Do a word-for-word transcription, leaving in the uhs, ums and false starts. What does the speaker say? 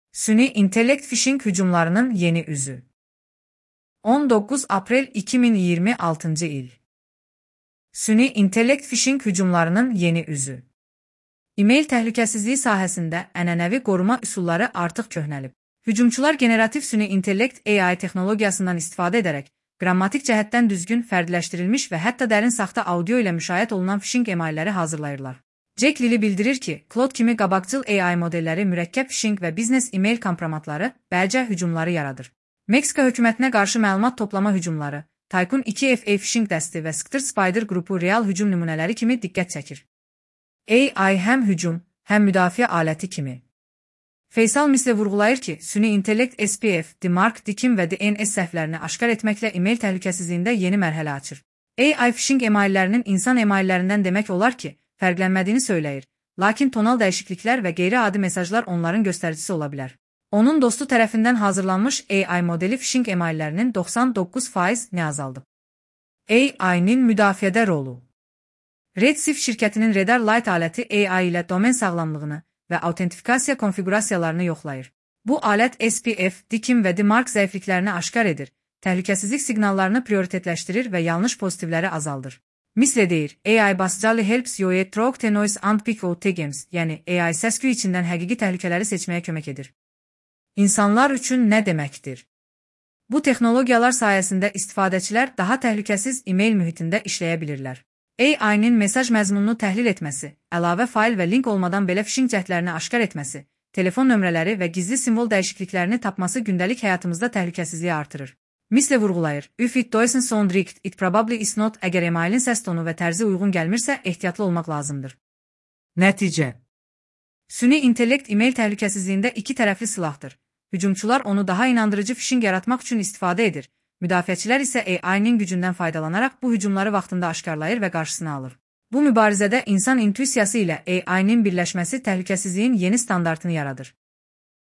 Süni intellekt phishing hücumlarının yeni üzü. on dokuz Aprel iki bin iyirmi altıncı il. Süni intellekt phishing hücumlarının yeni üzü. E-mail təhlükəsizliyi sahəsində ənənəvi qoruma üsulları artıq köhnəlib. Hücumçular generativ süni intellekt A I texnologiyasından istifadə edərək, qrammatik cəhətdən düzgün, fərdiləşdirilmiş və hətta dərin saxta audio ilə müşayiət olunan phishing emailləri hazırlayırlar. Jack Lilly bildirir ki, Claude kimi qabaqcıl A I modelləri mürəkkəb phishing və biznes e-mail kompromatları, bəlcə hücumları yaradır. Meksika hökumətinə qarşı məlumat toplama hücumları, Tycoon iki F A phishing dəsti və Sktr Spider qrupu real hücum nümunələri kimi diqqət çəkir. A I həm hücum, həm müdafiə aləti kimi. Faysal Misli vurğulayır ki, süni intellekt S P F, DMARC, DKIM və D N S səhvlərini aşkar etməklə e-mail təhlükəsizliyində yeni mərhələ açır. A I phishing emaillərinin insan emaillərindən demək olar ki, fərqlənmədiyini söyləyir, lakin tonal dəyişikliklər və qeyri-adi mesajlar onların göstəricisi ola bilər. Onun dostu tərəfindən hazırlanmış A I modeli phishing emaillərinin doxsan doqquz faizini azaldıb. A I-nin müdafiədə rolu. Redshift şirkətinin Redar Lite aləti A I ilə domen sağlamlığını və autentifikasiya konfigurasiyalarını yoxlayır. Bu alət S P F, DKIM və DMARC zəifliklərini aşkar edir, təhlükəsizlik siqnallarını prioritetləşdirir və yanlış pozitivləri azaldır. Misli deyir, A I basically helps you track the noise and pick out the games, yəni A I səs-küy içindən həqiqi təhlükələri seçməyə kömək edir. İnsanlar üçün nə deməkdir? Bu texnologiyalar sayəsində istifadəçilər daha təhlükəsiz e-mail mühitində işləyə bilirlər. A I-nin mesaj məzmununu təhlil etməsi, əlavə fayl və link olmadan belə phishing cəhdlərini aşkar etməsi, telefon nömrələri və gizli simvol dəyişikliklərini tapması gündəlik həyatımızda təhlükəsizliyi artırır. Misli vurğulayır, if it doesn't sound right, it probably is not. Əgər emailin səs tonu və tərzi uyğun gəlmirsə, ehtiyatlı olmaq lazımdır. Nəticə. Süni intellekt e-mail təhlükəsizliyində iki tərəfli silahdır. Hücumçular onu daha inandırıcı phishing yaratmaq üçün istifadə edir. Müdafiəçilər isə A I-nin gücündən faydalanaraq bu hücumları vaxtında aşkarlayır və qarşısını alır. Bu mübarizədə insan intuisiyası ilə A I-nin birləşməsi təhlükəsizliyin yeni standartını yaradır.